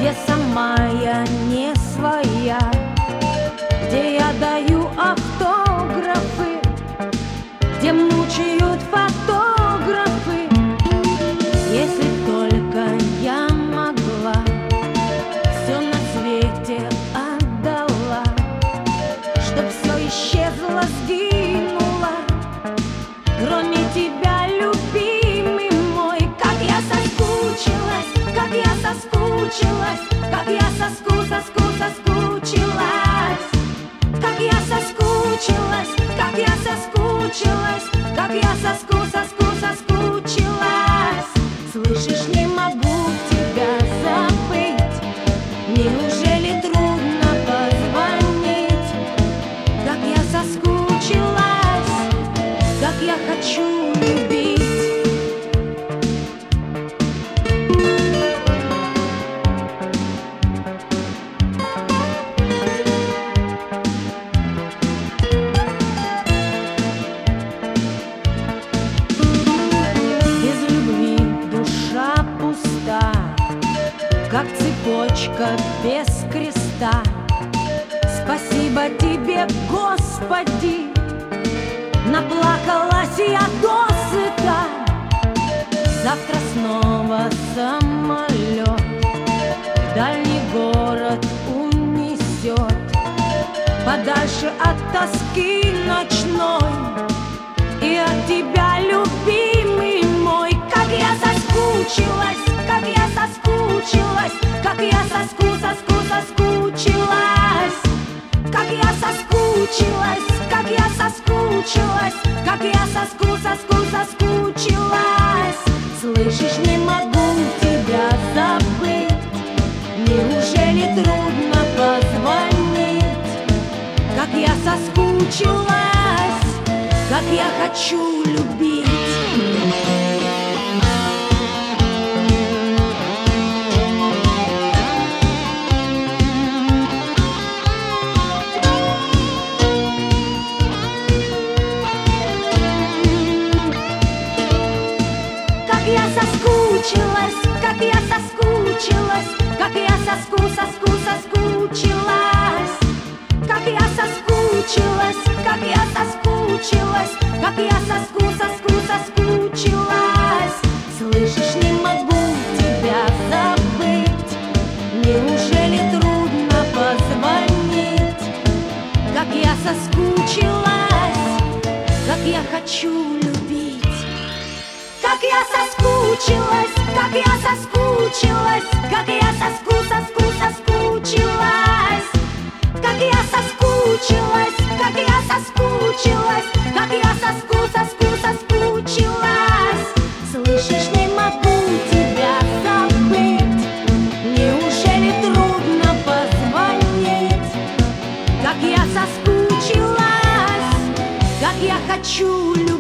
где сама я не своя, где я даю автографы, где мучают фотографы. Если только я могла, все на свете отдала, чтоб все исчезло, сгинуло, кроме тебя, любимый мой. Как я соскучилась, как я соскучилась, как я соскучилась, как я соскучилась, как я соскучилась, как я соскучилась. Слышишь, не могу тебя забыть. Неужели трудно позвонить? Как я соскучилась, как я хочу любить. Как цепочка без креста. Спасибо тебе, Господи, наплакалась я досыта. Завтра снова самолет в дальний город унесет, подальше от тоски ночной и от тебя, любимый мой. Как я соскучилась, как я соскучилась, как я соскучилась, как я соскучилась, как я соскучилась, как я соскучилась. Слышишь, не могу тебя забыть. Неужели трудно позвонить? Как я соскучилась, как я хочу любить. Как я соскучилась, как я соскучилась, как я соскучилась, как я соскучилась, как я соскучилась, как я соскучилась. Слышишь, не могу тебя забыть. Неужели трудно позвонить? Как я соскучилась, как я хочу любить. Как я соскучилась, как я соскучилась, как я соскучилась, как я соскучилась, как я соскучилась, как я соскучилась. Слышишь, не могу тебя забыть. Неужели трудно позвонить? Как я соскучилась, как я хочу любить.